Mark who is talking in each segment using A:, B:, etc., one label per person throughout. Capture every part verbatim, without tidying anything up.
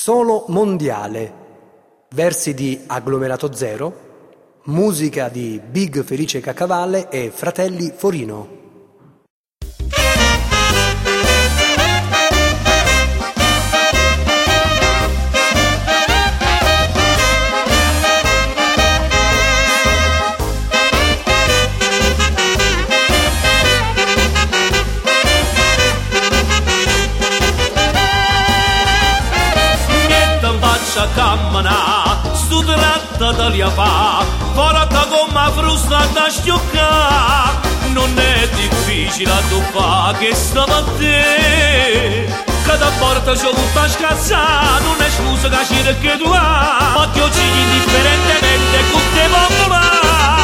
A: Solo mondiale. Versi di Agglomerato Zero, musica di Big Felice Caccavalle e Fratelli Forino.
B: Cammina, stu tratta da lia fa, forata come frusta da sciocca, non è difficile a tu fa che stava a te, che da porta c'ho avuto scazzare, non è scusa che c'è che tu hai, ma ti uccidi indifferentemente con te popolare.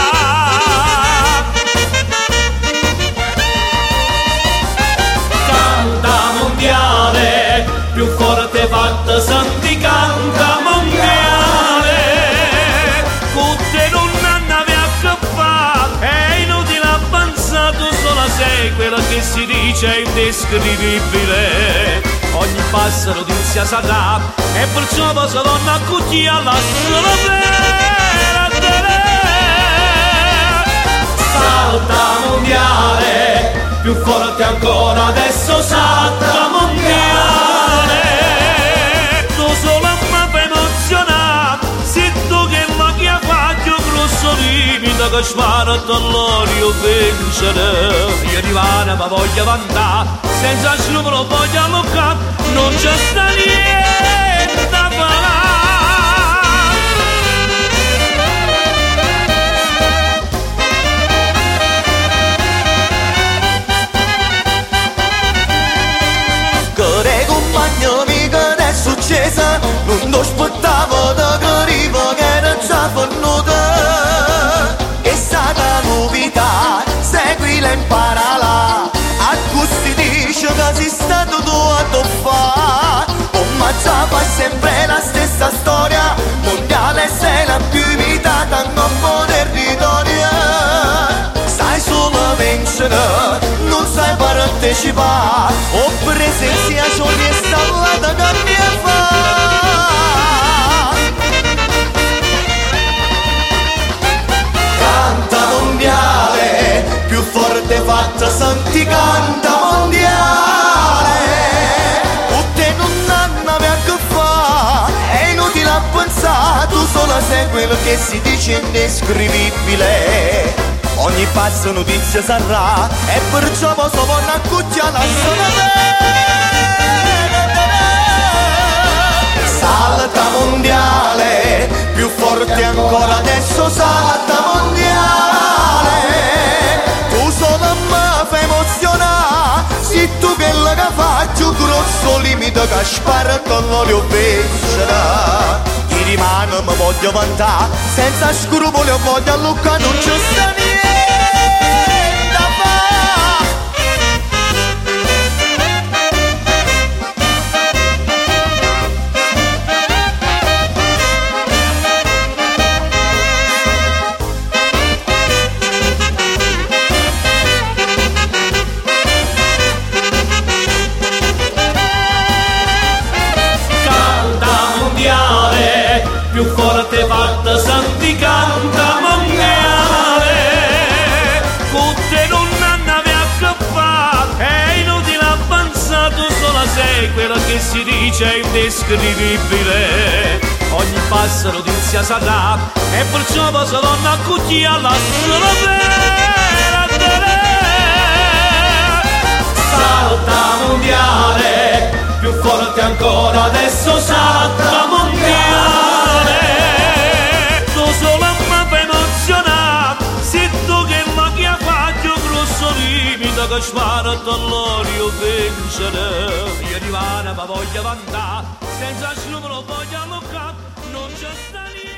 B: Canta mondiale, più forte fatta santi canta mondiale, con te non andavi a che fare, è inutile avanzato, solo sei quella che si dice è indescrivibile, ogni passero d'inizia sarà, e perciò posso donna accucchi alla sola vera te. Salta mondiale, più forte ancora adesso salta mondiale. Che spara dall'orio vincere, io rimane ma voglio vantare, senza scrupolo voglio allocare, non c'è sta niente da fare.
C: Che compagno mica è successa, non ti aspettavo da che arrivo che era già venuta. Novità, seguila e imparala, a gusti dice che sei stato tu a toffare, oh ma già fa sempre la stessa storia, mondiale sei la più imitata a nuovo territorio, sai solo vincere, non sai partecipare, o presenza c'ho installata che mi fa. Più forte fatta santi canta mondiale, tutte non hanno a che fare, è inutile a pensare, tu solo sei quello che si dice indescrivibile, ogni passo notizia sarà, e perciò posso buona accuccia la sola. Salta mondiale, più forte ancora adesso salta mondiale, tu solo mi fai emozionare, se tu quella che faccio grosso limite che spara con l'olio vincerà, ti rimane mi voglio vantare, senza scrupoli o voglio alluccare, non c'è sta niente da fare. Più forte fatta santi canta mondiale, con te non andavi a che fare, è inutile avanzato, solo sei quella che si dice è indescrivibile, ogni passero d'inizia sarà, e perciò posso donna accucchi alla sola vera te. Salta mondiale, più forte ancora adesso salta mondiale, solo a me per emozionare, se tu che macchia faccio grosso limite che spara dall'orio vincere, io rimane ma voglio vantare, senza scrupolo voglio alloccare, non c'è sta niente.